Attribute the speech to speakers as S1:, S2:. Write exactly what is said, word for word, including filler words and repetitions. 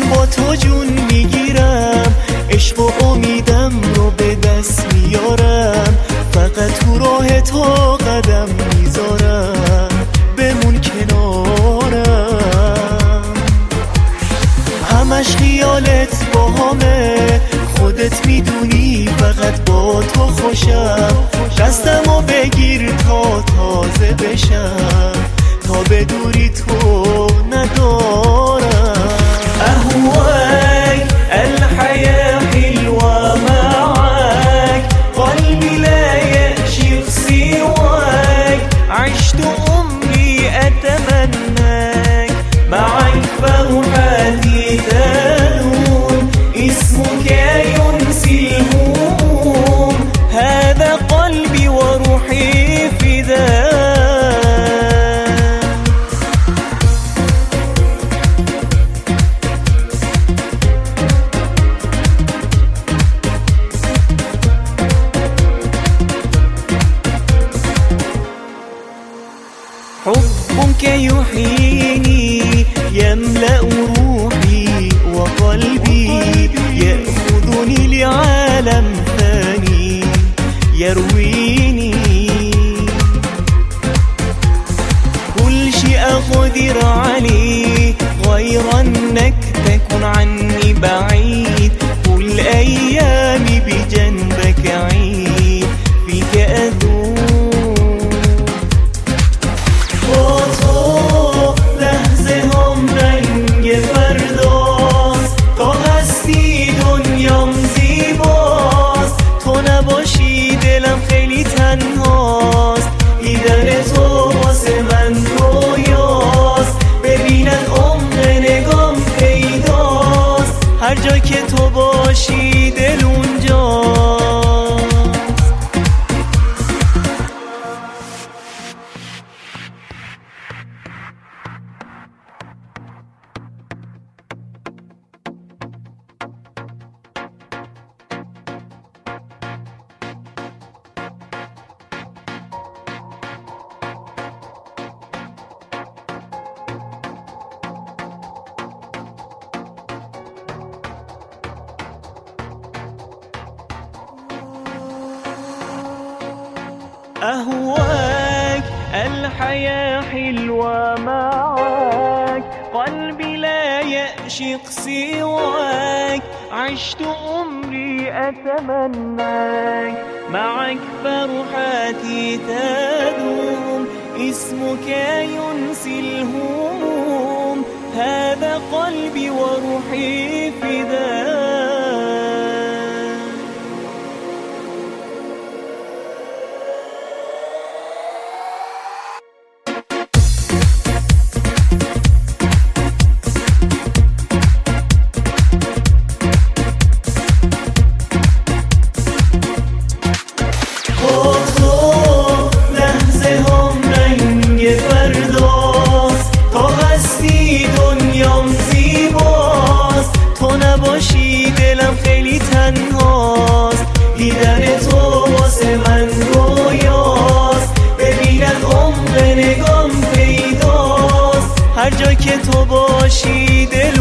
S1: با تو جون میگیرم، عشق و امیدم رو به دست میارم، فقط تو راه تو قدم میذارم، بمون کنارم. همش خیالت با همه، خودت میدونی فقط با تو خوشم، دستمو بگیر تا تازه بشم، تا به دوری تو ندارم. اهواك الحياة حلوة معاك، قلبي لا يعشق سواك، عشت عمري أتمناك، معك فرحتي تدوم، اسمك ينسي الهموم، هذا قلبي وروحي فداك. حبك يحييني يملأ روحي وقلبي، يأخذني لعالم ثاني يرويني، كل شيء أقدر عليه غير أنك تكون عني بعيد، كل أيامي بجنبك عيد، فيك أذوب. تنهاست دیدن تو واسه من رویاست، ببینن عمق نگام پیداست، هر جا که تو باشی دل اونجاست. أهواك الحياة حلوة معاك، قلبي لا يعشق سواك، عشت عمري أتمناك، معك فرحتي تدوم، اسمك ينسي الهموم، هذا قلبي وروحي فداك. دلم خیلی تنهاست، دیدن تو واسه من رویاست، ببینن عمق نگام پیداست، هر جا که تو باشی دل